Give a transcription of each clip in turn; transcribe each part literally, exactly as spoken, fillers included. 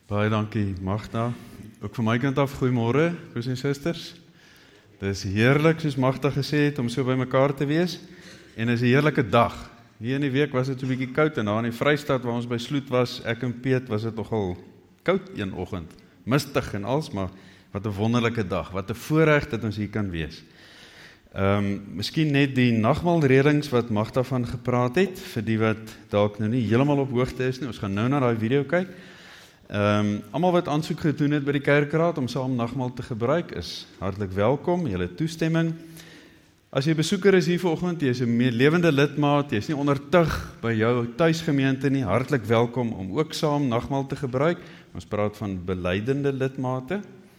Baie dankie Magda. Ook van my kant af, goeiemôre, broers en susters. Dit is heerlik, soos Magda gesê het, om so by mekaar te wees. En dit is 'n heerlike dag. Hier in die week was dit so 'n bietjie koud en daar in die Vrystaat waar ons by Sloet was, ek en Piet, was dit nogal koud een oggend. Mistig en als, maar wat 'n wonderlike dag. Wat 'n voorreg dat ons hier kan wees. Ehm um, miskien net die nagmaalredings wat Magda van gepraat het, vir die wat dalk nou nie heeltemal op hoogte is nie. Ons gaan nou na daai video kyk. Ehm um, almal wat aansoek gedoen het by die kerkraad om saam nagmaal te gebruik is hartlik welkom. Julle toestemming. As jy besoeker is hier vanoggend, jy is 'n lewende lidmaat, jy is nie ondertug by jou tuisgemeente nie, hartlik welkom om ook saam nagmaal te gebruik. Ons praat van belydende lidmate.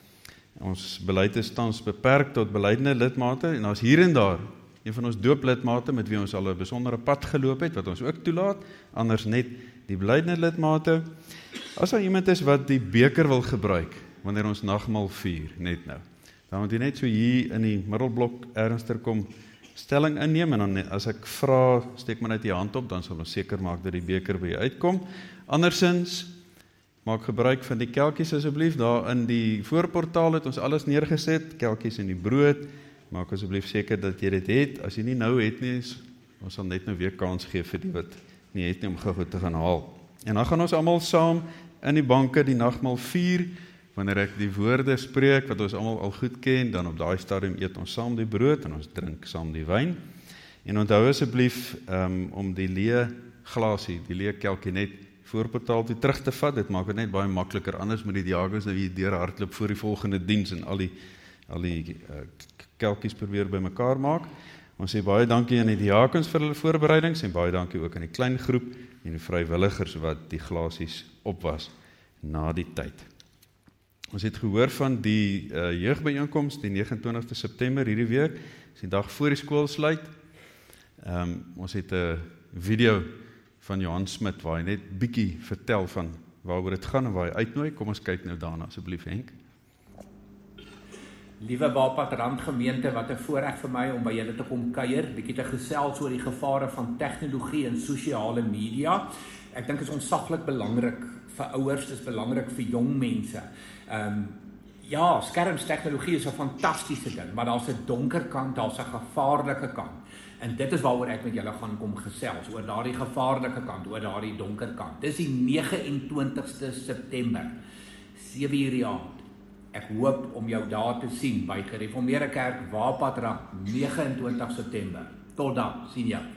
Ons beleid is tans beperk tot belydende lidmate en daar's hier en daar een van ons dooplidmate met wie ons al 'n besondere pad geloop het, wat ons ook toelaat, anders net die belydende lidmate. As daar iemand is wat die beker wil gebruik, wanneer ons nagmaal vier, net nou, dan moet jy net so hier in die middelblok ergens ter kom stelling inneem, en dan as ek vra, steek maar net die hand op, dan sal ons seker maak dat die beker by jou uitkom. Andersins, maak gebruik van die kelkies asseblief, daar in die voorportaal het ons alles neergeset, kelkies en die brood, maak asseblief seker dat jy dit het. As jy nie nou het nie, ons sal net nou weer kans gee vir die wat nie het nie om gou te gaan haal. En dan gaan ons almal saam in die banke die nagmaal vier, wanneer ek die woorde spreek, wat ons almal al goed ken, dan op daai stadium eet ons saam die brood, en ons drink saam die wyn. En onthou asseblief, um, om die leë glasie, die leë kelkie net voorportaal toe terug te vat, dit maak het net baie makliker, anders moet die diakens nou hier deur hardloop voor die volgende diens, en al die, al die uh, kelkies probeer by mekaar maak. Ons sê baie dankie aan die diakens vir hulle voorbereidings, en baie dankie ook aan die klein groep, en die vrywilligers wat die glasies opwas na die tyd. Ons het gehoor van die uh, jeugbyeenkoms, die nege en twintigste September hierdie week, is die dag voor die skool sluit. Um, ons het 'n video van Johan Smit, waar hy net bietjie vertel van waaroor dit gaan en waar hy uitnooi. Kom ons kyk nou daarna, asseblief Henk. Liewe Wapad Randgemeente, wat 'n voorreg vir my om by julle te kom kuier, bietjie te gesels oor die gevare van tegnologie en sosiale media. Ek dink dit is ontsaglik belangrik vir ouers, dit is belangrik vir jong mense. Ehm um, ja, skermstegnologie is 'n fantastiese ding, maar daar's 'n donker kant, daar's 'n gevaarlike kant. En dit is waaroor ek met julle gaan kom gesels, oor daardie gevaarlike kant, oor daardie donker kant. Dis die nege en twintigste September, sewe uur die aand. Ek hoop om jou daar te sien by Gereformeerde Kerk Wapadrand, nege en twintig September. Tot dan, sien jou.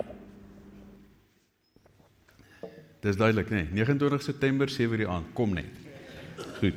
Dis duidelik, nee, nege en twintig September, sewe uur die aand, kom net. Goed.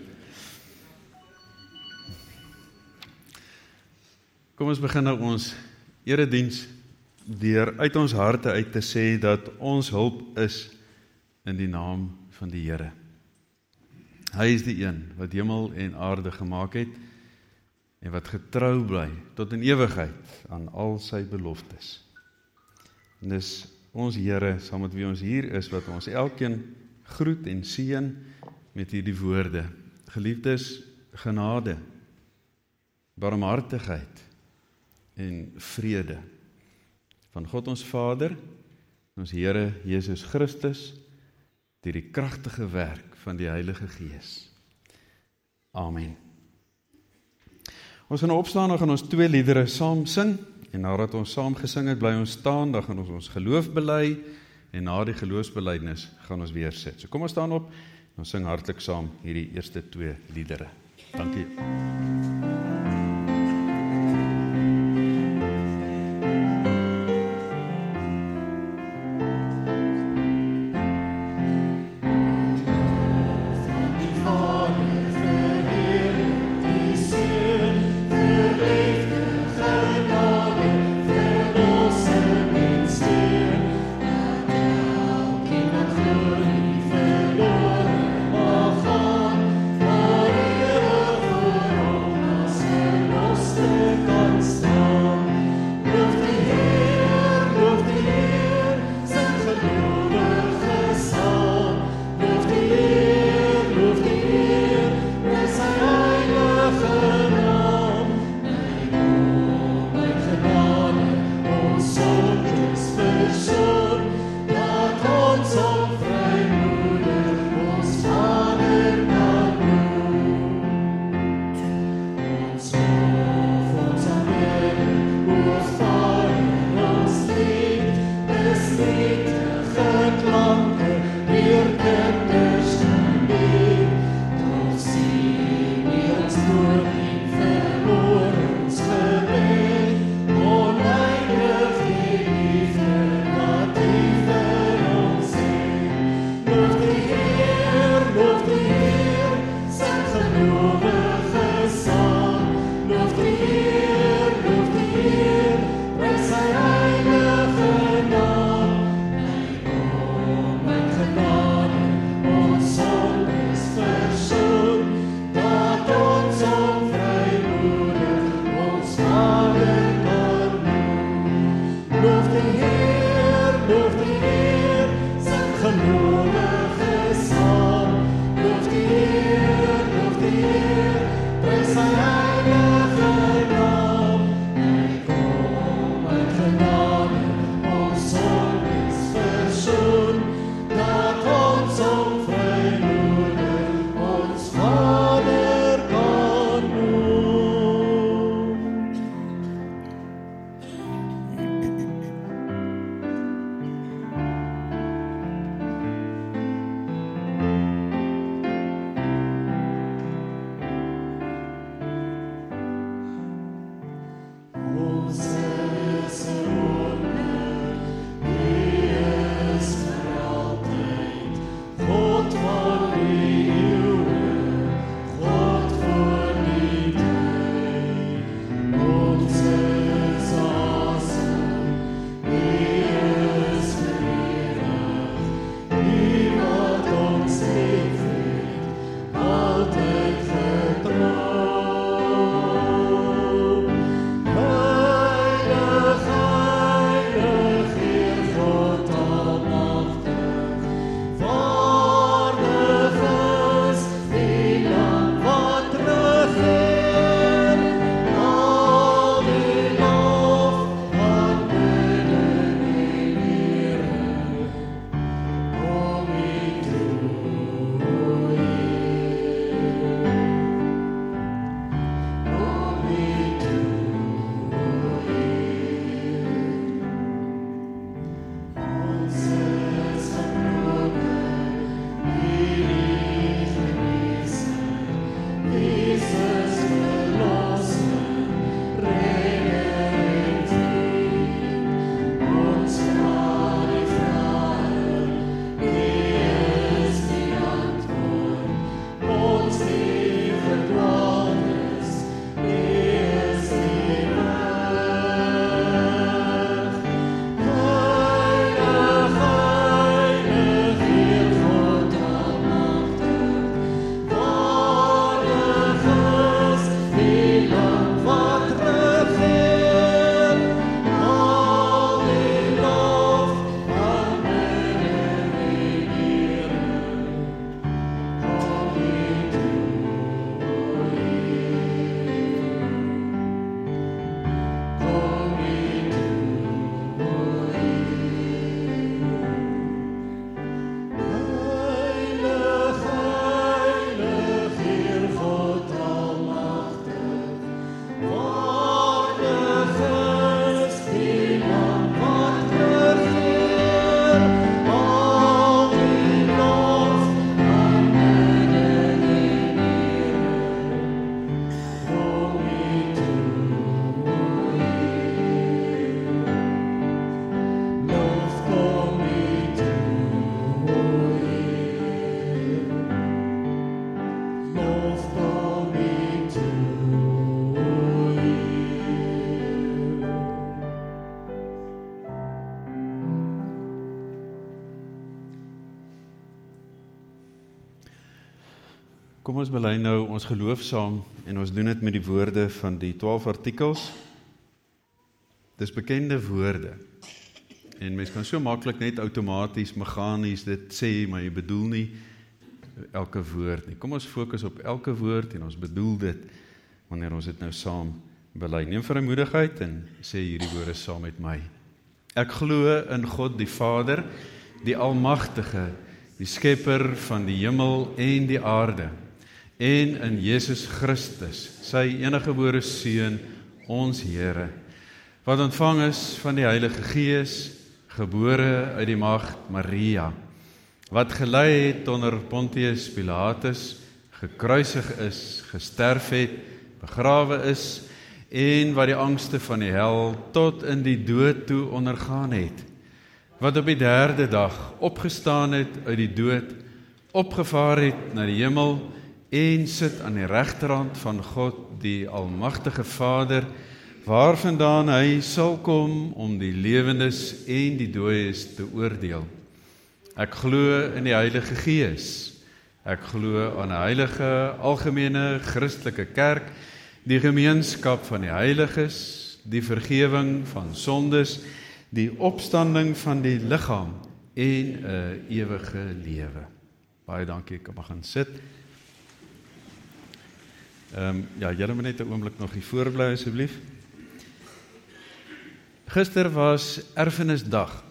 Kom ons begin nou ons erediens deur uit ons harte uit te sê dat ons hulp is in die naam van die Here. Hy is die een wat hemel en aarde gemaak het en wat getrou bly tot in ewigheid aan al sy beloftes. En dis ons Here, saam met wie ons hier is, wat ons elkeen groet en seën met hierdie woorde. Geliefdes, genade, barmhartigheid en vrede van God ons Vader, ons Here Jesus Christus, deur die kragtige werk van die Heilige Gees. Amen. Ons gaan opstaan, dan gaan ons twee liedere saam sing, en nadat ons saam gesing het, bly ons staan, dan gaan ons ons geloof bely, en na die geloofsbelydenis gaan ons weer sit. So kom ons staan op, en ons sing hartlik saam hierdie eerste twee liedere. Dankie. Ons op vrymoedig ons Vader na Kom ons bely nou ons geloof saam en ons doen dit met die woorde van die twaalf artikels. Dis bekende woorde. En mens kan so maklik net outomaties, meganies dit sê, maar jy bedoel nie elke woord nie. Kom ons fokus op elke woord en ons bedoel dit wanneer ons dit nou saam bely. Neem vrymoedigheid en sê hierdie woorde saam met my. Ek glo in God die Vader, die Almagtige, die Skepper van die hemel en die aarde, en in Jesus Christus, sy eniggebore Seun, ons Here, wat ontvang is van die Heilige Gees, gebore uit die maagd Maria, wat gelei het onder Pontius Pilatus, gekruisig is, gesterf het, begrawe is, en wat die angste van die hel tot in die dood toe ondergaan het, wat op die derde dag opgestaan het uit die dood, opgevaar het na die hemel, en sit aan die regterhand van God, die Almagtige Vader, waarvandaan hy sal kom om die lewendes en die dooies te oordeel. Ek glo in die Heilige Gees. Ek glo aan 'n heilige, algemene, Christelike kerk, die gemeenskap van die heiliges, die vergewing van sondes, die opstanding van die liggaam en 'n ewige lewe. Baie dankie, ek kan maar gaan sit. Ehm um, ja, julle moet net 'n oomblik nog hier voorbly asseblief. Gister was erfenisdag.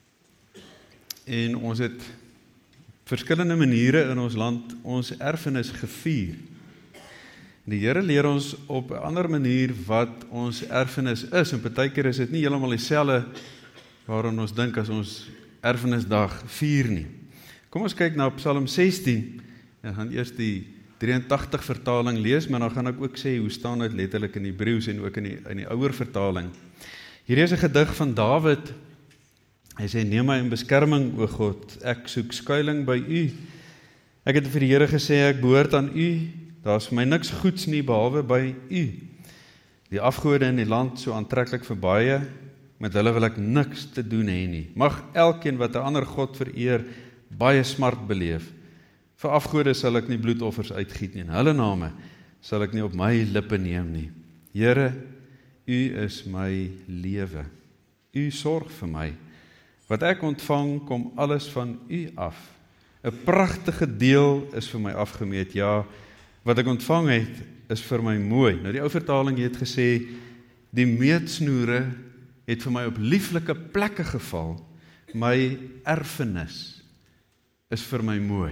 En ons het verskillende maniere in ons land ons erfenis gevier. Die Here leer ons op 'n ander manier wat ons erfenis is, en partykeer is dit nie heeltemal dieselfde waaraan ons dink as ons erfenisdag vier nie. Kom ons kyk na Psalm sestien, en gaan eers die drieëntagtig vertaling lees, maar dan gaan ek ook sê hoe staan dit letterlik in Hebreëus en ook in die, in die ouer vertaling. Hierdie is 'n gedig van Dawid. Hy sê, neem my in beskerming, o God, ek soek skuiling by u. Ek het vir die Here gesê, ek behoort aan u, daar is vir my niks goeds nie, behalwe by u. Die afgode in die land so aantreklik vir baie, met hulle wil ek niks te doen hê nie. Mag elkeen wat 'n ander God vereer, baie smart beleef. Vir afgode sal ek nie bloedoffers uitgiet nie, en hulle name sal ek nie op my lippe neem nie. Here, u is my lewe, u sorg vir my. Wat ek ontvang, kom alles van u af. 'n Pragtige deel is vir my afgemeet, ja, wat ek ontvang het, is vir my mooi. Nou die ou vertaling het gesê, die meetsnoere het vir my op lieflike plekke geval, my erfenis is vir my mooi.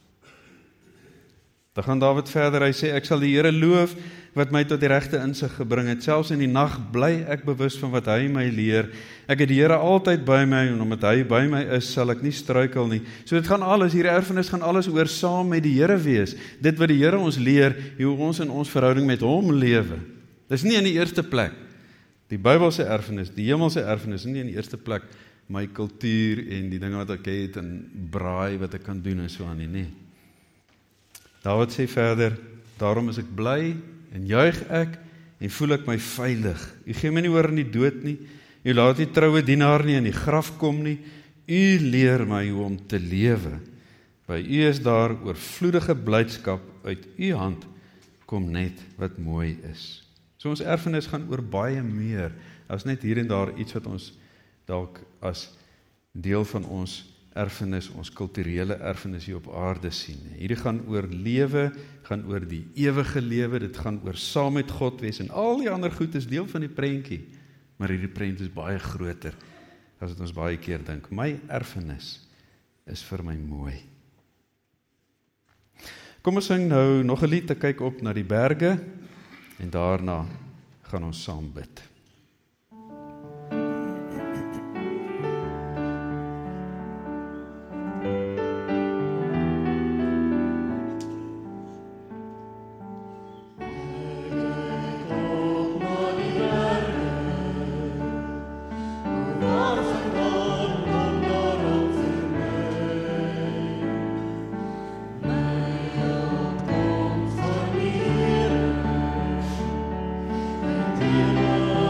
Dan gaan Dawid verder, hy sê, ek sal die Here loof, wat my tot die regte insig gebring het. Selfs in die nag bly ek bewus van wat hy my leer. Ek het die Here altyd by my, en omdat hy by my is, sal ek nie struikel nie. So dit gaan alles, hierdie erfenis gaan alles oor saam met die Here wees. Dit wat die Here ons leer, hoe ons in ons verhouding met hom lewe. Dis nie in die eerste plek. Die Bybelse erfenis, die hemelse erfenis, nie in die eerste plek my kultuur en die dinge wat ek het, en braai wat ek kan doen en so aan nie, nie. Dawid sê verder, daarom is ek bly, en juig ek, en voel ek my veilig. U gee my nie oor in die dood nie, u laat die troue dienaar nie in die graf kom nie, u leer my hoe om te lewe. By u is daar oorvloedige blydskap, uit u hand kom net wat mooi is. So ons erfenis gaan oor baie meer, as net hier en daar iets wat ons dalk as deel van ons erfenis, ons kulturele erfenis hier op aarde sien. Hierdie gaan oor lewe, gaan oor die ewige lewe, dit gaan oor saam met God wees, en al die ander goed is deel van die prentjie, maar hierdie prent is baie groter, as het ons baie keer dink. My erfenis is vir my mooi. Kom ons sing nou nog 'n lied, te kyk op na die berge, en daarna gaan ons saam bid. Dear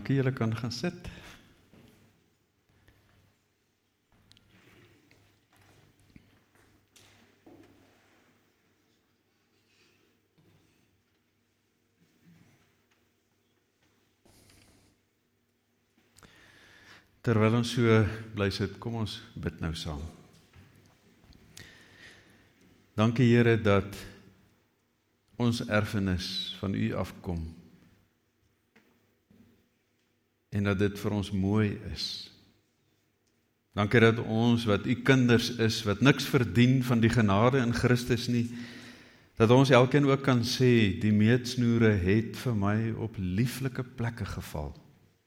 Dankie, julle kan gaan sit. Terwyl ons so bly sit, kom ons bid nou saam. Dankie Here dat ons erfenis van U afkom en dat dit vir ons mooi is. Dankie dat ons wat U kinders is, wat niks verdien van die genade in Christus nie, dat ons elkeen ook kan sê, die meetsnoere het vir my op lieflike plekke geval.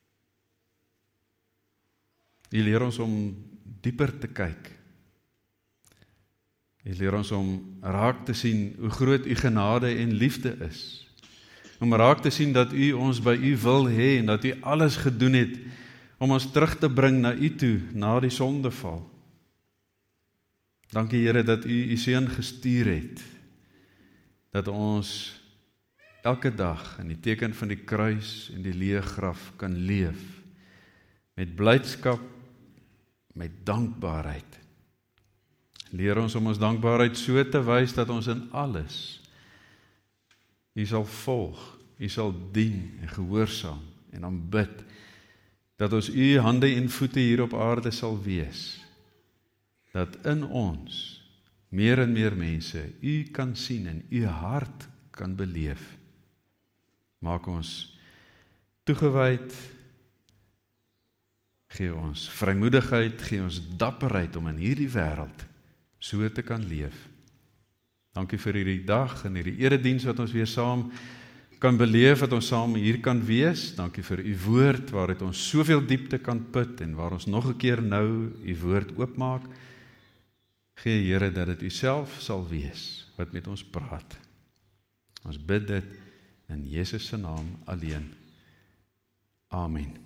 U leer ons om dieper te kyk. U leer ons om raak te sien hoe groot U genade en liefde is. Om raak te sien dat U ons by U wil hê en dat U alles gedoen het om ons terug te bring na U toe, na die sondeval. Dankie Here dat U U seun gestuur het, dat ons elke dag in die teken van die kruis en die leë graf kan leef, met blydskap, met dankbaarheid. Leer ons om ons dankbaarheid so te wys dat ons in alles U sal volg, U sal dien en gehoorsaam en aanbid, dat ons U hande en voete hier op aarde sal wees, dat in ons meer en meer mense U kan sien en U hart kan beleef. Maak ons toegewyd, gee ons vrymoedigheid, gee ons dapperheid om in hierdie wêreld so te kan leef. Dankie vir hierdie dag en hierdie erediens wat ons weer saam kan beleef, wat ons saam hier kan wees. Dankie vir U woord waaruit ons soveel diepte kan put en waar ons nog 'n keer nou U woord oopmaak. Gee Here dat dit U self sal wees wat met ons praat. Ons bid dit in Jesus se naam alleen. Amen.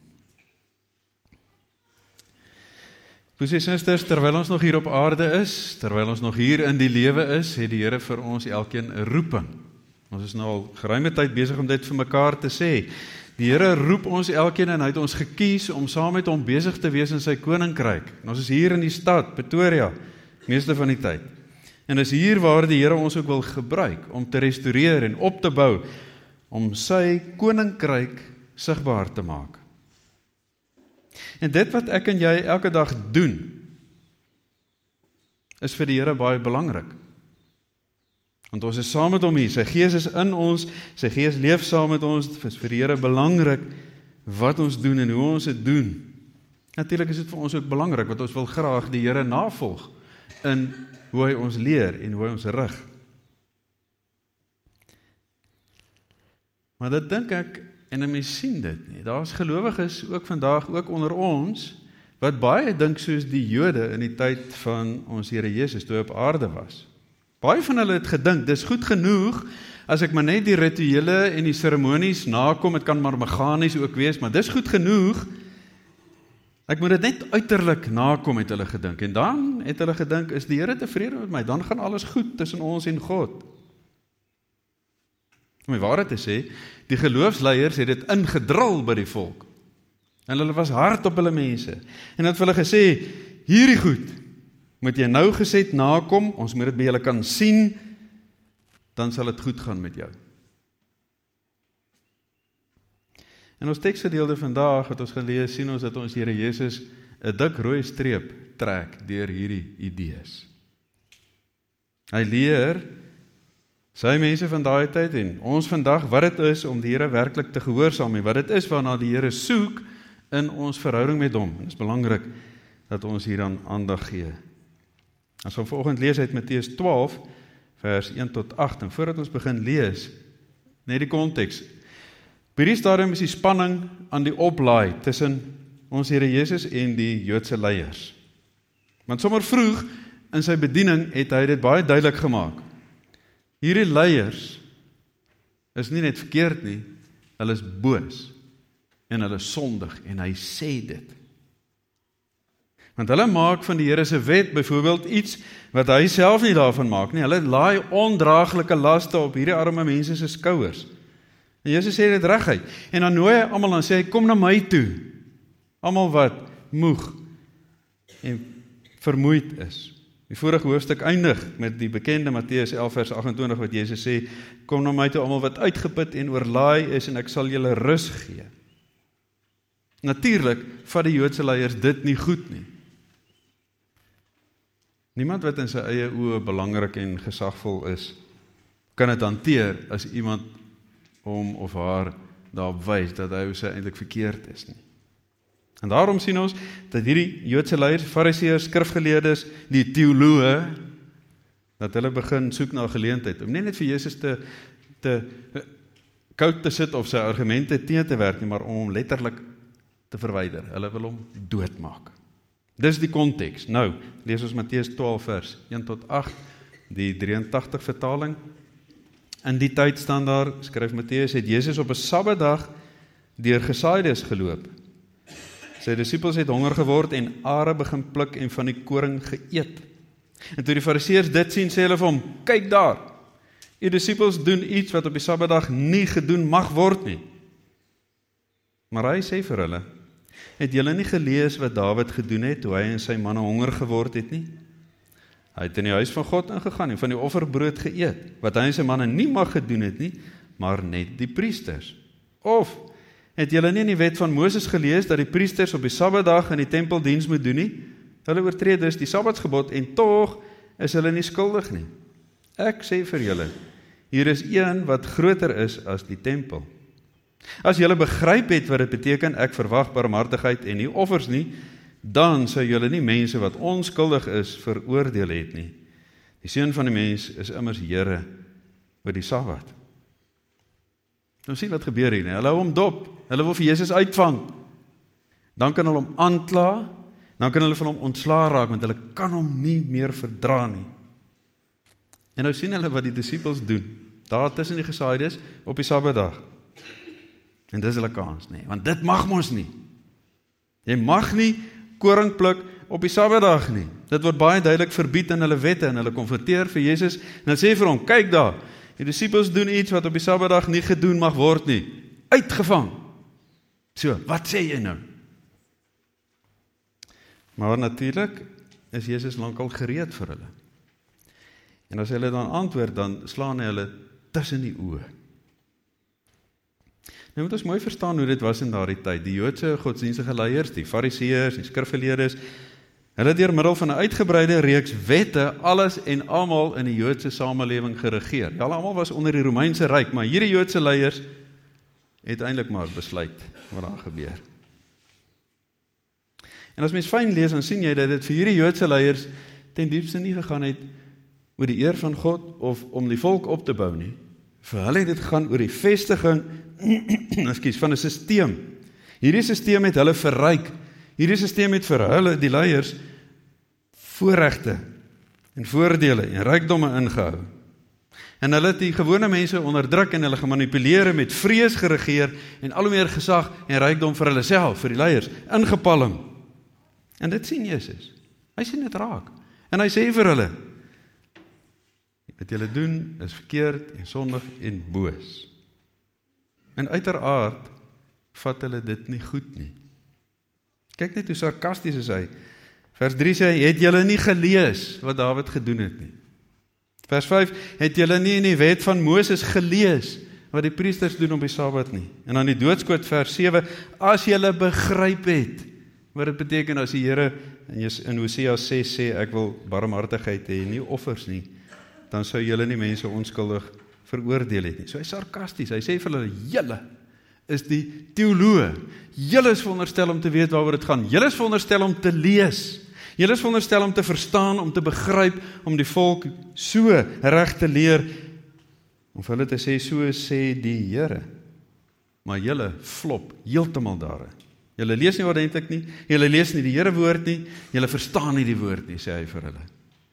Broers en susters, terwyl ons nog hier op aarde is, terwyl ons nog hier in die lewe is, het die Here vir ons elkeen 'n roeping. Ons is nou al geruime tyd besig om dit vir mekaar te sê. Die Here roep ons elkeen en hy het ons gekies om saam met hom besig te wees in sy koninkryk. En ons is hier in die stad, Pretoria, meeste van die tyd. En is hier waar die Here ons ook wil gebruik om te restoreer en op te bou, om sy koninkryk sigbaar te maak. En dit wat ek en jy elke dag doen, is vir die Here baie belangrik. Want ons is saam met hom hier, sy Gees is in ons, sy Gees leef saam met ons, dit is vir die Here belangrik wat ons doen en hoe ons dit doen. Natuurlik is dit vir ons ook belangrik, want ons wil graag die Here navolg in hoe hy ons leer en hoe hy ons rig. Maar dit dink ek, en mens sien dit nie, daar is gelowiges ook vandag, ook onder ons, wat baie dink soos die Jode in die tyd van ons Here Jesus, toe hy op aarde was. Baie van hulle het gedink, dis goed genoeg, as ek maar net die rituele en die seremonies nakom, het kan maar meganies ook wees, maar dis goed genoeg, ek moet dit net uiterlik nakom, het hulle gedink, en dan het hulle gedink, is die Here tevrede met my, dan gaan alles goed tussen ons en God. Om die waarheid te sê, die geloofsleiers het dit ingedrul by die volk. En hulle was hard op hulle mense. En het vir hulle gesê, hierdie goed, moet jy nou gesed nakom, ons moet dit by julle kan sien, dan sal dit goed gaan met jou. In ons teksgedeelte vandag, wat ons gelees, sien ons dat ons Here Jesus 'n dik rooi streep trek deur hierdie idees. Hy leer sy mense van daai tyd en ons vandag wat dit is om die Here werklik te gehoorsaam en wat dit is waarna die Here soek in ons verhouding met hom. En dit is belangrik dat ons hieraan aandag gee. As ons vanoggend lees uit Matteus twaalf vers een tot agt en voordat ons begin lees, net die konteks. By hierdie stadium is die spanning aan die oplaai tussen ons Here Jesus en die Joodse leiers. Want sommer vroeg in sy bediening het hy dit baie duidelik gemaak. Hierdie leiers is nie net verkeerd nie, hulle is boos en hulle is sondig en hy sê dit. Want hulle maak van die Here se wet byvoorbeeld iets wat hy self nie daarvan maak nie. Hulle laai ondraaglike laste op hierdie arme mense se skouers. En Jesus sê dit reguit. En dan nooi hy almal, dan sê hy, kom na my toe. Almal wat moeg en vermoeid is. Die vorige hoofstuk eindig met die bekende Matteus elf vers agt-en-twintig wat Jesus sê, kom na my toe almal wat uitgeput en oorlaai is en ek sal julle rus gee. Natuurlik vat die Joodse leiers dit nie goed nie. Niemand wat in sy eie oë belangrik en gesagvol is, kan dit hanteer as iemand hom of haar daarop wys dat hy of sy eintlik verkeerd is nie. En daarom sien ons dat hierdie Joodse leiers, Fariseërs, skrifgeleerdes, die teoloë, dat hulle begin soek na 'n geleentheid om nie net vir Jesus te te koud te sit of sy argumente teen te werk nie, maar om hom letterlik te verwyder. Hulle wil hom doodmaak. Dis die konteks. Nou, lees ons Matteus twaalf vers een tot agt, die drieëntagtig vertaling. In die tyd staan daar, skryf Matteus, het Jesus op 'n Sabbatdag deur gesaaides geloop. Sy disippels het honger geword en are begin pluk en van die koring geëet. En toe die Fariseërs dit sien, sê hulle vir hom, kyk daar, die disippels doen iets wat op die Sabbatdag nie gedoen mag word nie. Maar hy sê vir hulle, het julle nie gelees wat Dawid gedoen het, toe hy en sy manne honger geword het nie? Hy het in die huis van God ingegaan en van die offerbrood geëet, wat hy en sy manne nie mag gedoen het nie, maar net die priesters. Of, het julle nie in die wet van Moses gelees, dat die priesters op die Sabbatdag in die tempel diens moet doen nie? Hulle oortree dus die Sabbatsgebod en tog is hulle nie skuldig nie. Ek sê vir julle, hier is een wat groter is as die tempel. As julle begryp het wat dit beteken, ek verwag barmhartigheid en nie offers nie, dan sou julle nie mense wat onskuldig is veroordeel het nie. Die seun van die mens is immers Here oor die Sabbat. Nou sien wat gebeur hier, nie? Hulle hou hom dop, hulle wil vir Jesus uitvang. Dan kan hulle hom aankla, dan kan hulle van hom ontslaa raak, want hulle kan hom nie meer verdra nie. En nou sien hulle wat die disippels doen, daar tussen die gesaaides op die Sabbatdag. En dis hulle kans nie, want dit mag mos nie. Jy mag nie koring pluk op die Sabbatdag nie. Dit word baie duidelik verbied in hulle wette en hulle konfronteer vir Jesus en hulle sê vir hom, kyk daar, die disippels doen iets wat op die Sabbatdag nie gedoen mag word nie. Uitgevang. So, wat sê jy nou? Maar natuurlik is Jesus lankal gereed vir hulle. En as hulle dan antwoord, dan slaan hy hulle tussen die oë. Nou moet ons mooi verstaan hoe dit was in daardie tyd. Die Joodse godsdienstige leiers, die Fariseërs, die skrifgeleerdes, hulle deur middel van 'n uitgebreide reeks wette alles en almal in die Joodse samelewing geregeer. Ja, hulle almal was onder die Romeinse ryk, maar hierdie Joodse leiers het eintlik maar besluit wat daar gebeur. En as mens fyn lees, dan sien jy dat dit vir hierdie Joodse leiers ten diepste nie gegaan het oor die eer van God of om die volk op te bou nie. Vir hulle het dit gegaan oor die vestiging ekskuus, van 'n sisteem. Hierdie sisteem het hulle verryk. Hierdie sisteem het vir hulle, die leiers, voorregte en voordele en rykdomme ingehou. En hulle het die gewone mense onderdruk en hulle gemanipuleer met vrees geregeer en al hoe meer gesag en rykdom vir hulle self, vir die leiers, ingepalm. En dit sien Jesus. Hy sien dit raak. En hy sê vir hulle, wat julle doen is verkeerd en sondig en boos. En uiteraard vat hulle dit nie goed nie. Kyk net hoe sarkasties is hy. Vers drie sê hy, het julle nie gelees wat Dawid gedoen het nie. Vers vyf, het julle nie in die wet van Moses gelees wat die priesters doen op die Sabbat nie. En dan die doodskoot vers sewe, as julle begryp het wat dit beteken as die Here in Hosea ses sê, ek wil barmhartigheid hê, nie offers nie, dan sou julle nie mense onskuldig veroordeel het nie. So hy is sarkasties, hy sê vir hulle, julle is die teoloë, julle is veronderstel om te weet waaroor dit gaan, julle is veronderstel om te lees, julle is veronderstel om te verstaan, om te begryp, om die volk so reg te leer, om vir hulle te sê, so sê die Here, maar julle flop heeltemal daarin. Julle lees nie ordentlik nie, julle lees nie die Here woord nie, julle verstaan nie die woord nie, sê hy vir hulle.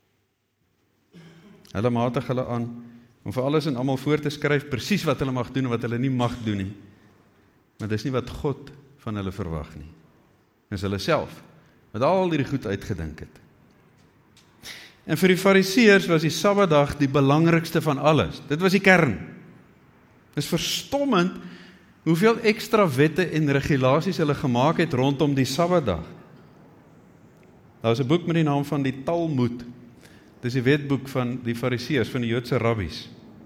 Hulle matig hulle aan, om vir alles en almal voor te skryf, presies wat hulle mag doen en wat hulle nie mag doen nie. Maar dis nie wat God van hulle verwag nie. Dis hulle self, wat al hierdie goed uitgedink het. En vir die Fariseërs was die Sabbatdag die belangrikste van alles. Dit was die kern. Dis verstommend hoeveel ekstra wette en regulasies hulle gemaak het rondom die Sabbatdag. Daar is 'n boek met die naam van die Talmud. Dis die wetboek van die Fariseërs, van die Joodse rabbies.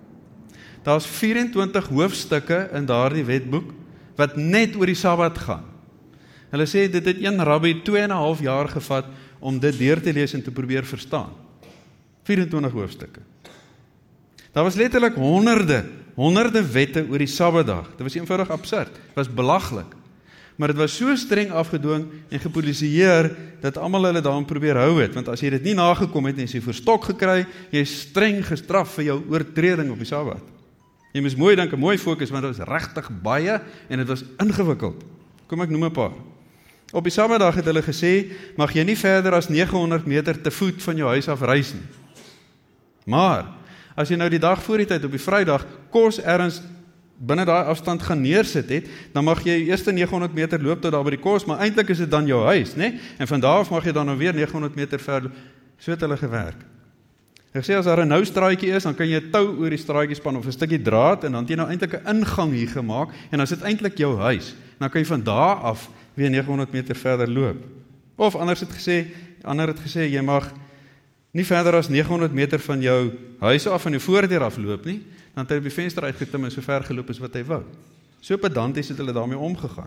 Daar is vyf-en-twintig hoofstukke in daardie wetboek wat net oor die Sabbat gaan. Hulle sê dit het een rabbi twee en 'n half jaar gevat om dit deur te lees en te probeer verstaan. vyf-en-twintig hoofstukke. Daar was letterlik honderde, honderde wette oor die Sabbatdag. Dit was eenvoudig absurd. Dit was belaglik. Maar dit was so streng afgedwing en gepolisieer dat almal hulle daarin probeer hou het. Want as jy dit nie nagekom het en jy verstok gekry, jy is streng gestraf vir jou oortreding op die Sabbat. Jy moet mooi dink en mooi fokus, want dit was regtig baie en dit was ingewikkeld. Kom ek noem 'n paar. Op die Sabbatdag het hulle gesê, mag jy nie verder as nege honderd meter te voet van jou huis af reis nie. Maar, as jy nou die dag voor die tyd op die Vrydag kos ergens binne daai afstand gaan neersit het, dan mag jy eerste nege honderd meter loop tot daar by die kos, maar eintlik is dit dan jou huis, né? En van daar af mag jy dan nou weer nege honderd meter ver, so het hulle gewerk. Ek sê as daar 'n nou straatjie is, dan kan jy 'n tou oor die straatjie span of 'n stukkie draad en dan het jy nou eintlik 'n ingang hier gemaak en dan is dit eintlik jou huis. Dan kan jy van daar af weer nege honderd meter verder loop. Of anders het gesê, ander het gesê jy mag nie verder as nege honderd meter van jou huis af van die voordeur af loop nie, dan het hy op die venster uitgetim en so ver geloop as wat hy wou. So pedanties het hulle daarmee omgegaan.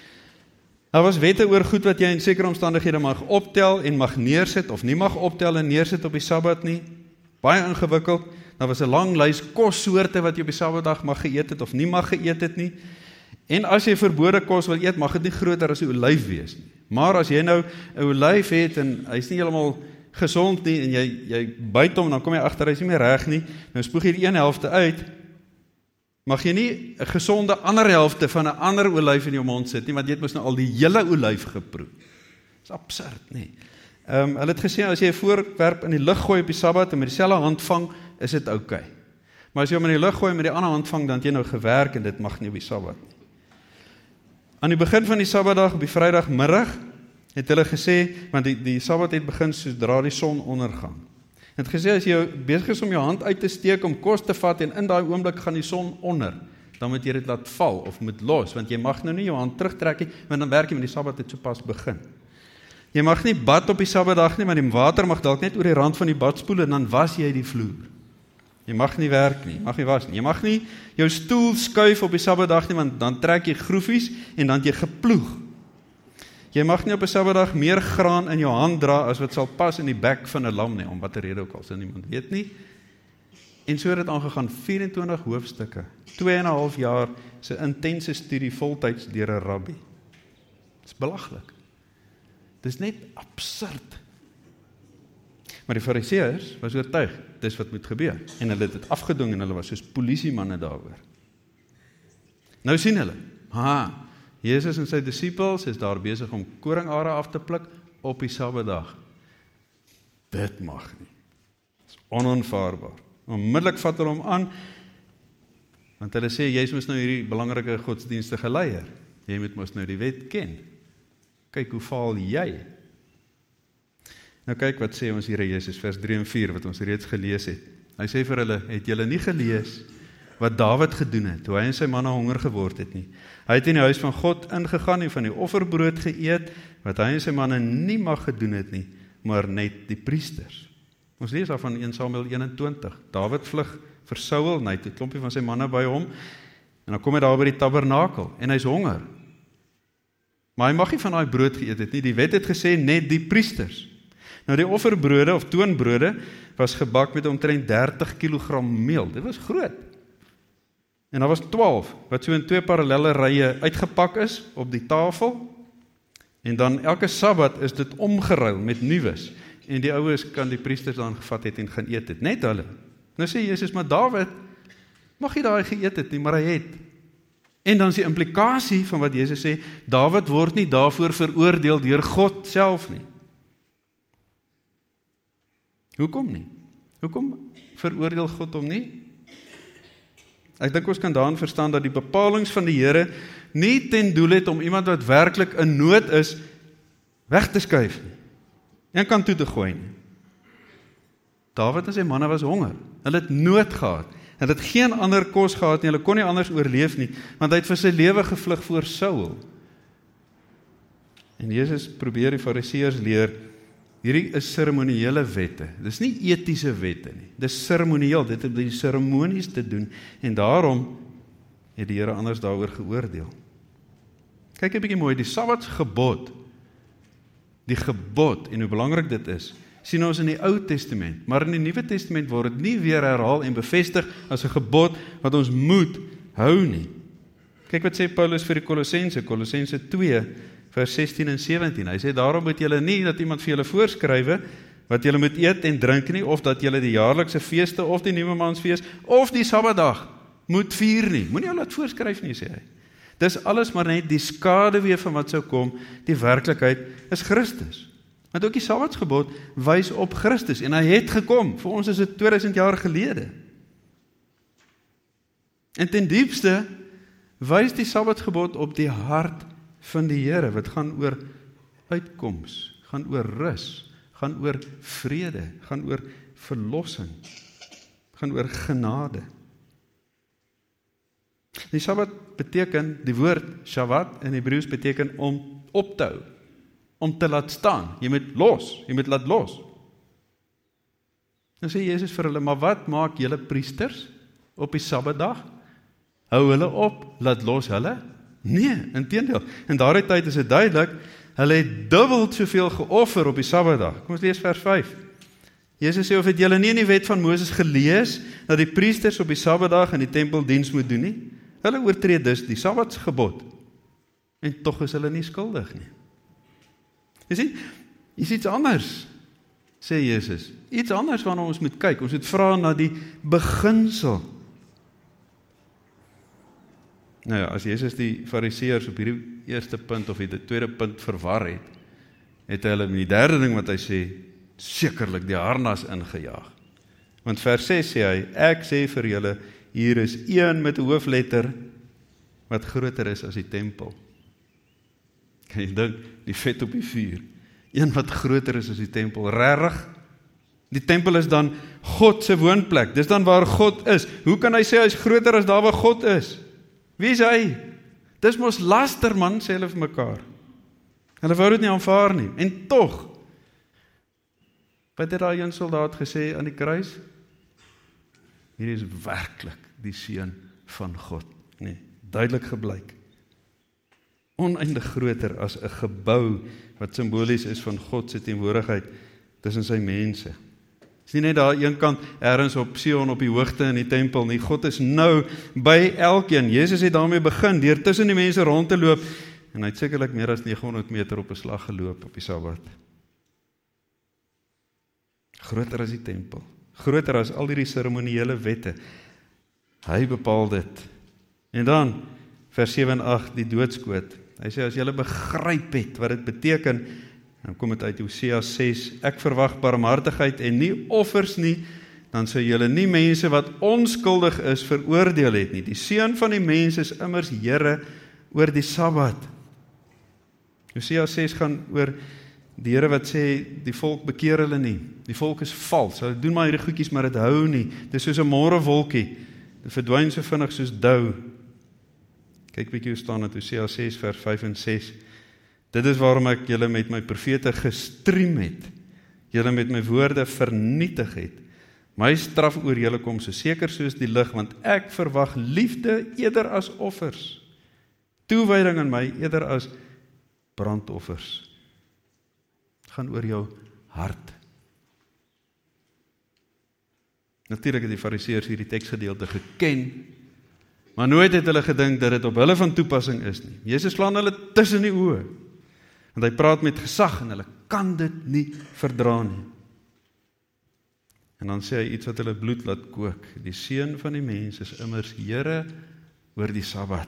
Daar was wette oor goed wat jy in sekere omstandighede mag optel en mag neersit of nie mag optel en neersit op die Sabbat nie. Baie ingewikkeld. Daar was 'n lang lys kossoorte wat jy op die Sabbatdag mag geëet het of nie mag geëet het nie. En as jy verbode kos wil eet, mag dit nie groter as 'n olyf wees nie. Maar as jy nou 'n olyf het en hy's nie heeltemal gesond nie en jy jy byt hom, dan kom jy agter hy's nie meer reg nie. Nou spoeg jy die een helfte uit. Mag jy nie 'n gesonde ander helfte van 'n ander olyf in jou mond sit nie, want jy het mos nou al die hele olyf geproe. Dis absurd, nê. Ehm um, hulle het gesê as jy 'n voorwerp in die lug gooi op die Sabbat en met dieselfde hand vang, is dit oukei. Okay. Maar as jy hom in die lug gooi en met die ander hand vang, dan het jy nou gewerk en dit mag nie op die Sabbat nie. Aan die begin van die Sabbatdag op die Vrydagmiddag het hulle gesê, want die, die Sabbat het begin sodra die son ondergang. Het gesê, as jy besig is om jou hand uit te steek om kos te vat en in daai oomblik gaan die son onder, dan moet jy dit laat val of moet los, want jy mag nou nie jou hand terugtrek nie, want dan werk jy met die Sabbat het sopas begin. Jy mag nie bad op die Sabbatdag nie, maar die water mag dalk net oor die rand van die bad spoel en dan was jy die vloer. Jy mag nie werk nie, mag nie was nie. Jy mag nie jou stoel skuif op die Sabbatdag nie, want dan trek jy groefies en dan het jy geploeg. Jy mag nie op 'n Sabbatdag meer graan in jou hand dra as wat sal pas in die bek van 'n lam nie, om watter rede ook al, sal niemand weet nie. En so het dit aangegaan, vyf-en-twintig hoofstukke, twee en 'n half jaar se intense studie voltyds deur 'n rabbi. Dis belaglik. Dis net absurd. Maar die Fariseërs was oortuig, dis wat moet gebeur. En hulle het dit afgedwing en hulle was soos polisiemanne daaroor. Nou sien hulle, ha, Jesus en sy disippels is daar besig om koringare af te pluk op die Sabbatdag. Dit mag nie. Dit is onaanvaarbaar. Onmiddellik vat hulle hom aan, want hulle sê, jy is mos nou hierdie belangrike godsdienstige leier. Jy moet mos nou die wet ken. Kyk hoe faal jy. Nou kyk wat sê ons Here Jesus, vers drie en vier, wat ons reeds gelees het. Hy sê vir hulle, het julle nie gelees wat Dawid gedoen het, toe hy en sy manne honger geword het nie. Hy het in die huis van God ingegaan en van die offerbrood geëet, wat hy en sy manne nie mag gedoen het nie, maar net die priesters. Ons lees af van een Samuel eenentwintig. Dawid vlug vir Saul, en hy het 'n klompie van sy manne by hom, en dan kom hy daar by die tabernakel, en hy's honger. Maar hy mag nie van daai brood geëet het nie, die wet het gesê net die priesters. Nou die offerbrode of toonbrode was gebak met omtrent dertig kilogram meel. Dit was groot. En daar was twaalf wat so in twee parallelle rye uitgepak is op die tafel. En dan elke Sabbat is dit omgeruil met nuus. En die oues kan die priesters dan gevat het en gaan eet het. Net hulle. Nou sê Jesus, maar Dawid mag nie daai geëet het nie, maar hy het. En dan is die implikasie van wat Jesus sê, Dawid word nie daarvoor veroordeel deur God self nie. Hoekom nie? Hoekom veroordeel God hom nie? Ek dink ons kan daarin verstaan dat die bepalings van die Here nie ten doel het om iemand wat werklik in nood is, weg te skuif nie. En kan toe te gooi nie. Dawid en sy manne was honger. Hulle het nood gehad. Hy het geen ander kos gehad nie, hulle kon nie anders oorleef nie, want hy het vir sy lewe gevlug voor Saul. En Jesus probeer die Fariseërs leer, hierdie is seremoniële wette, dis nie etiese wette nie, dis seremonieel, dit het die seremonies te doen, en daarom het die Here anders daaroor geoordeel. Kyk 'n bietjie mooi, die Sabbatsgebod, die gebod, en hoe belangrik dit is, sien ons in die Ou Testament, maar in die Nuwe Testament word dit nie weer herhaal en bevestig as 'n gebod wat ons moet hou nie. Kyk wat sê Paulus vir die Kolossense, Kolossense twee, vers sestien en sewentien. Hy sê, daarom moet julle nie dat iemand vir julle voorskrywe wat julle moet eet en drink nie, of dat julle die jaarlikse feeste, of die Nuwemansfees, of die Sabbatdag moet vier nie. Moenie jou laat voorskryf nie, sê hy. Dis alles maar net die skaduwee van wat sou kom, die werklikheid is Christus. Want ook die Sabbatsgebod wys op Christus, en hy het gekom, vir ons is dit tweeduisend jaar gelede. En ten diepste wys die Sabbatsgebod op die hart van die Here, wat gaan oor uitkoms, gaan oor rus, gaan oor vrede, gaan oor verlossing, gaan oor genade. Die Sabbat beteken, die woord Shabbat in Hebreëus beteken om op te hou, om te laat staan. Jy moet los, jy moet laat los. Dan sê Jesus vir hulle, maar wat maak julle priesters op die Sabbatdag? Hou hulle op, laat los hulle? Nee, inteendeel. In daardie tyd is dit duidelik, hulle het dubbel soveel geoffer op die Sabbatdag. Kom ons lees vers vyf. Jesus sê, of het julle nie in die wet van Moses gelees, dat die priesters op die Sabbatdag in die tempel diens moet doen nie? Hulle oortree dus die Sabbatsgebod, en tog is hulle nie skuldig nie. Jy sien, is iets anders, sê Jesus. Iets anders waarna ons moet kyk. Ons moet vra na die beginsel. Nou ja, as Jesus die Fariseërs op hierdie eerste punt of die tweede punt verwar het, het hy hulle met die derde ding wat hy sê, sekerlik die harnas ingejaag. Want vers ses sê hy, ek sê vir julle, hier is een met 'n hoofletter wat groter is as die tempel. Kan jy dink, die vet op die vuur, een wat groter is as die tempel, regtig? Die tempel is dan God se woonplek, dis dan waar God is. Hoe kan hy sê hy is groter as daar waar God is? Wie is hy? Dis mos laster man, sê hulle vir mekaar. Hulle wou dit nie aanvaar nie, en tog, wat het daai een soldaat gesê aan die kruis? Hier is werklik die seun van God. Nee, duidelik geblyk. Oneindig groter as 'n gebou wat simbolies is van God se teenwoordigheid tussen sy mense. Dis nie net daar een kant ergens op Sion op die hoogte in die tempel nie. God is nou by elkeen. Jesus het daarmee begin deur tussen die mense rond te loop, en hy het sekerlik meer as negenhonderd meter op 'n slag geloop op die Sabbat. Groter as die tempel, groter as al hierdie seremoniële wette. Hy bepaal dit. En dan, vers sewe en agt, die doodskoot. Hy sê, as julle begryp het wat dit beteken, dan kom dit uit Hosea ses, ek verwag barmhartigheid en nie offers nie, dan sou julle nie mense wat onskuldig is veroordeel het nie. Die seun van die mens is immers Here oor die Sabbat. Hosea ses gaan oor die Here wat sê, die volk bekeer hulle nie. Die volk is vals, hulle doen maar hierdie goedjies, maar dit hou nie. Dit is soos 'n môrewolkie, dit verdwyn so vinnig soos dou. Kyk bietjie hoe staan dit, Hosea ses vers vyf en ses. Dit is waarom ek julle met my profete gestrem het, julle met my woorde vernietig het. My straf oor julle kom so seker soos die lig, want ek verwag liefde eerder as offers, toewyding aan my eerder as brandoffers. Het gaan oor jou hart. Natuurlik het die Fariseërs hierdie teksgedeelte geken, maar nooit het hulle gedink dat dit op hulle van toepassing is nie. Jesus slaan hulle tussen die oë, want hy praat met gesag en hulle kan dit nie verdra nie. En dan sê hy iets wat hulle bloed laat kook. Die seun van die mens is immers Here oor die Sabbat.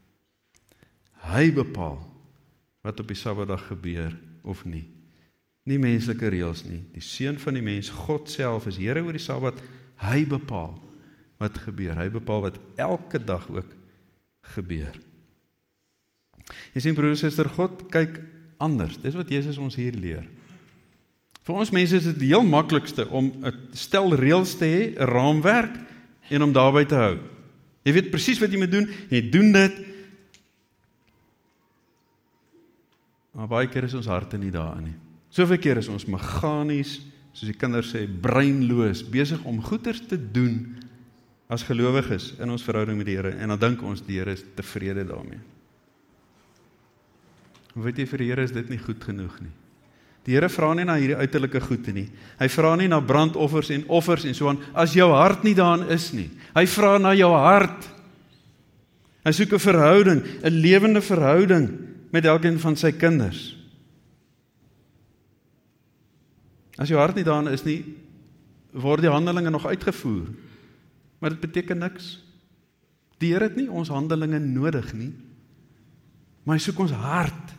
Hy bepaal wat op die Sabbatdag gebeur of nie. Nie menslike reëls nie. Die seun van die mens, God self, is Here oor die Sabbat. Hy bepaal wat gebeur. Hy bepaal wat elke dag ook gebeur. Jy sien, broer en suster, God kyk anders. Dis wat Jesus ons hier leer. Vir ons mense is dit die heel maklikste om 'n stel reëls te hê, 'n raamwerk, en om daarby te hou. Jy weet presies wat jy moet doen, jy doen dit, maar baie keer is ons harte nie daarin nie. Soveel keer is ons meganies, soos die kinders sê, breinloos, besig om goeders te doen as gelowiges in ons verhouding met die Here, en dan dink ons die Here is tevrede daarmee. Weet jy, vir die Here is dit nie goed genoeg nie. Die Here vra nie na hierdie uiterlike goede nie. Hy vra nie na brandoffers en offers en so aan, as jou hart nie daarin is nie. Hy vra na jou hart. Hy soek 'n verhouding, 'n lewende verhouding met elkeen van sy kinders. As jou hart nie daarin is nie, word die handelinge nog uitgevoer. Maar dit beteken niks. Die Here het nie ons handelinge nodig nie, maar hy soek ons hart.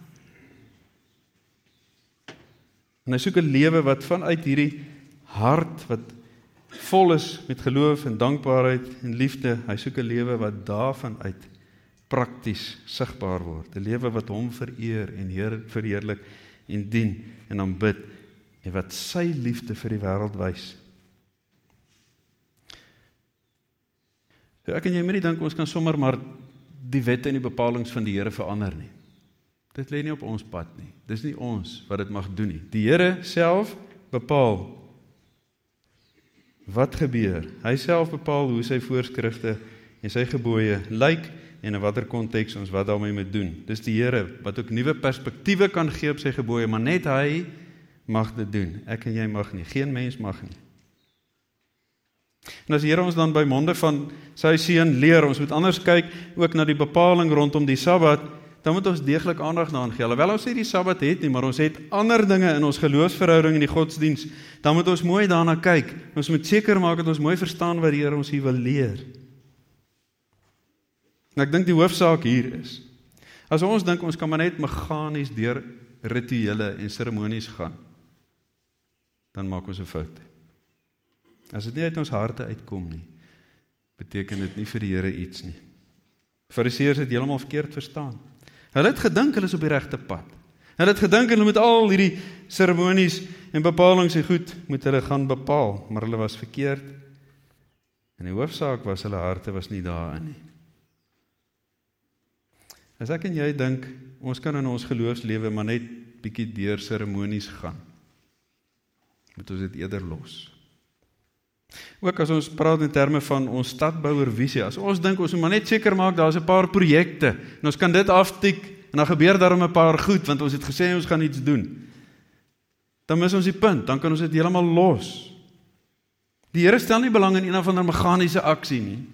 En hy soek 'n lewe wat vanuit hierdie hart, wat vol is met geloof en dankbaarheid en liefde, hy soek 'n lewe wat daarvan uit prakties sigbaar word. 'n Lewe wat hom vereer en heer, verheerlik en dien en aanbid, en wat sy liefde vir die wêreld wys. So ek en jy moet nie dink ons kan sommer maar die wette en die bepalings van die Here verander nie. Dit lê nie op ons pad nie. Dis nie ons wat dit mag doen nie. Die Here self bepaal wat gebeur. Hy self bepaal hoe sy voorskrifte en sy gebooie lyk en in watter konteks ons wat daarmee moet doen. Dis die Here wat ook nuwe perspektiewe kan gee op sy gebooie, maar net hy mag dit doen. Ek en jy mag nie. Geen mens mag nie. En as die Here ons dan by monde van sy seun leer, ons moet anders kyk ook na die bepaling rondom die Sabbat, dan moet ons deeglik aandag daaraan gee. Alhoewel ons nie die Sabbat het nie, maar ons het ander dinge in ons geloofsverhouding in die godsdiens, dan moet ons mooi daarna kyk. Ons moet seker maak dat ons mooi verstaan wat die Here ons hier wil leer. En ek dink die hoofsaak hier is, as ons dink ons kan maar net meganies deur rituele en seremonies gaan, dan maak ons 'n fout. As dit nie uit ons harte uitkom nie, beteken dit nie vir die Here iets nie. Fariseërs het heeltemal verkeerd verstaan. Hulle het gedink hulle is op die regte pad. Hulle het gedink hulle moet al hierdie seremonies en bepalings en goed moet hulle gaan bepaal, maar hulle was verkeerd. En die hoofsaak was hulle harte was nie daarin nie. As ek en jy dink, ons kan in ons geloofslewe maar net bietjie deur seremonies gaan, moet ons dit eerder los. Ook as ons praat in terme van ons stadbouervisie, as ons dink ons moet maar net seker maak, daar is 'n paar projekte, en ons kan dit aftik, en dan gebeur daarom 'n paar goed, want ons het gesê ons gaan iets doen, dan mis ons die punt, dan kan ons dit heeltemal los. Die Here stel nie belang in een of ander meganiese aksie nie.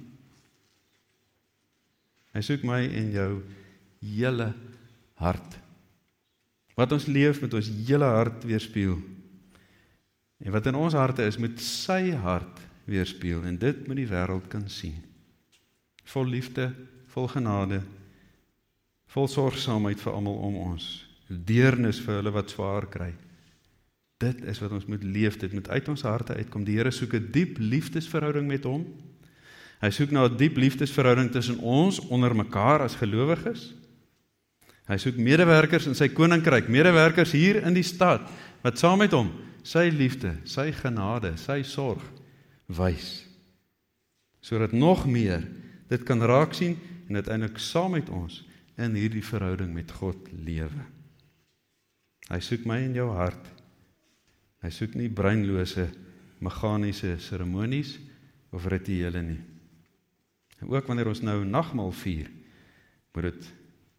Hy soek my en jou hele hart. Wat ons leef met ons hele hart weerspieël. En wat in ons harte is, moet sy hart weerspieël, en dit moet die wêreld kan sien. Vol liefde, vol genade, vol sorgsaamheid vir almal om ons, deernis vir hulle wat swaar kry. Dit is wat ons moet leef, dit moet uit ons harte uitkom. Die Here soek 'n diep liefdesverhouding met hom. Hy soek na 'n diep liefdesverhouding tussen ons, onder mekaar as gelowiges. Hy soek medewerkers in sy koninkryk, medewerkers hier in die stad, wat saam met hom sy liefde, sy genade, sy sorg wys, sodat nog meer dit kan raak sien en uiteindelik saam met ons in hierdie verhouding met God lewe. Hy soek my in jou hart. Hy soek nie breinlose, meganiese seremonies of rituele nie. En ook wanneer ons nou nagmaal vier, moet dit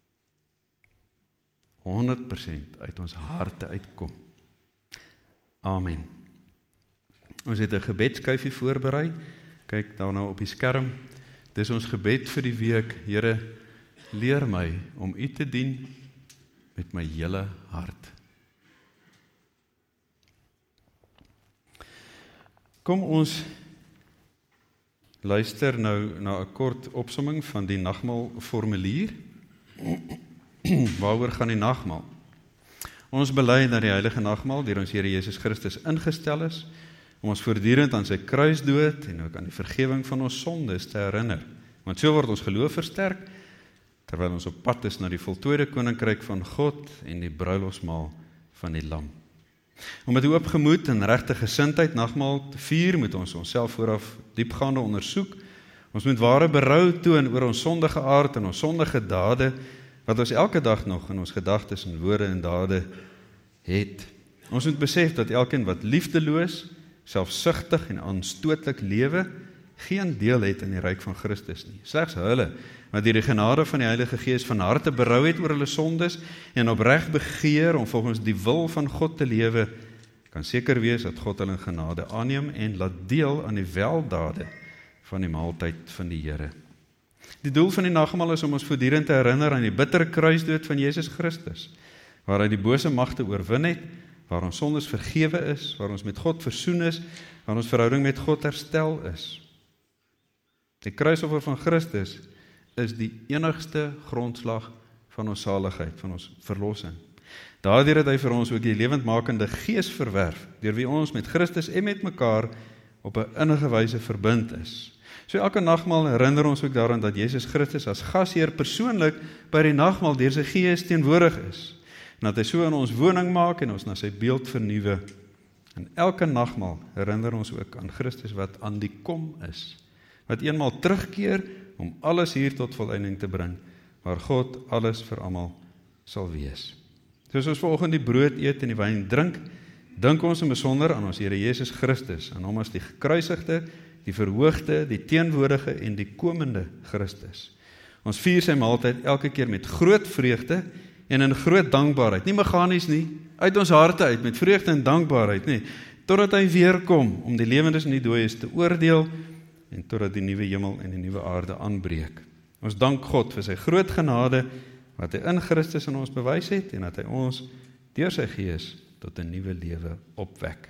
honderd persent uit ons harte uitkom. Amen. Ons het 'n gebedskuifie voorberei. Kyk daar nou op die skerm. Dis ons gebed vir die week. Here, leer my om U te dien met my hele hart. Kom ons luister nou na 'n kort opsomming van die nagmaalformulier. Waaroor gaan die nagmaal? Ons bely dat die heilige nagmaal deur ons Here Jesus Christus ingestel is, om ons voortdurend aan sy kruisdood en ook aan die vergifnis van ons sondes te herinner. Want so word ons geloof versterk, terwyl ons op pad is na die voltooide koninkryk van God en die bruilofsmaal van die Lam. Om met hoop gemoed en regte gesindheid nagmaal te vier, moet ons onsself vooraf diepgaande ondersoek Ons moet ware berou toon oor ons sondige aard en ons sondige dade, wat ons elke dag nog in ons gedagtes en woorde en dade het. Ons moet besef dat elkeen wat liefdeloos, selfsugtig en aanstootlik lewe, geen deel het in die ryk van Christus nie. Slegs hulle, wat deur die genade van die Heilige Gees van harte berou het oor hulle sondes en opreg begeer om volgens die wil van God te lewe, kan seker wees dat God hulle in genade aanneem en laat deel aan die weldade van die maaltyd van die Here. Die doel van die nagmaal is om ons voortdurend te herinner aan die bittere kruisdood van Jesus Christus, waar hy die bose magte oorwin het, waar ons sondes vergewe is, waar ons met God versoen is, waar ons verhouding met God herstel is. Die kruisoffer van Christus is die enigste grondslag van ons saligheid, van ons verlossing. Daardeur het hy vir ons ook die lewendmakende Gees verwerf, deur wie ons met Christus en met mekaar op 'n innige wyse verbind is. So elke nagmaal herinner ons ook daaraan dat Jesus Christus as gasheer persoonlik by die nagmaal deur sy Gees teenwoordig is, en dat hy so in ons woning maak en ons na sy beeld vernuwe. En elke nagmaal herinner ons ook aan Christus wat aan die kom is, wat eenmaal terugkeer om alles hier tot volleinding te bring, waar God alles vir almal sal wees. Soos ons vanoggend die brood eet en die wyn drink, dink ons in besonder aan ons Here Jesus Christus, aan hom as die gekruisigde, die verhoogde, die teenwoordige en die komende Christus. Ons vier sy maaltyd elke keer met groot vreugde en in groot dankbaarheid, nie meganies nie, uit ons harte uit, met vreugde en dankbaarheid nie, totdat hy weer kom om die lewendes en die dooies te oordeel en totdat die nuwe hemel en die nuwe aarde aanbreek. Ons dank God vir sy groot genade wat hy in Christus in ons bewys het en dat hy ons deur sy Gees tot 'n nuwe lewe opwek.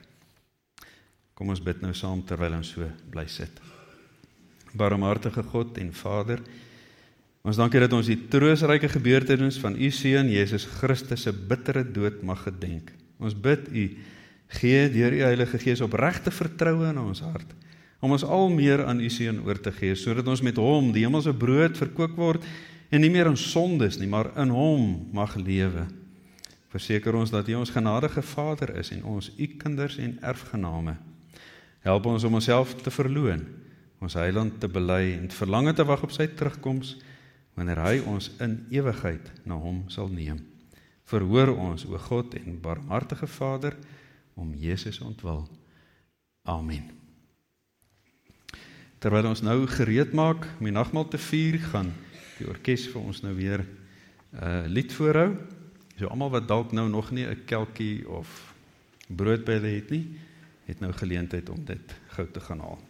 Kom ons bid nou saam terwyl ons so bly sit. Barmhartige God en Vader, ons dank U dat ons die troostryke gebeurtenis van U Seun Jesus Christus se bittere dood mag gedenk. Ons bid U, gee deur U Heilige Gees opregte vertroue in ons hart, om ons al meer aan U Seun oor te gee, sodat ons met Hom, die hemelse brood, verkoop word en nie meer in sondes nie, maar in Hom mag lewe. Verseker ons dat U ons genadige Vader is en ons U kinders en erfgename. Help ons om onsself te verloon, ons Heiland te bely en te verlange te wag op sy terugkoms, wanneer hy ons in ewigheid na Hom sal neem. Verhoor ons, o God en barmhartige Vader, om Jesus ontwil. Amen. Terwyl ons nou gereed maak om die nagmaal te vier, gaan die orkes vir ons nou weer 'n uh, lied voorhou. So almal wat dalk nou nog nie 'n kelkie of brood by hulle het nie, het nou geleentheid om dit gou te gaan haal.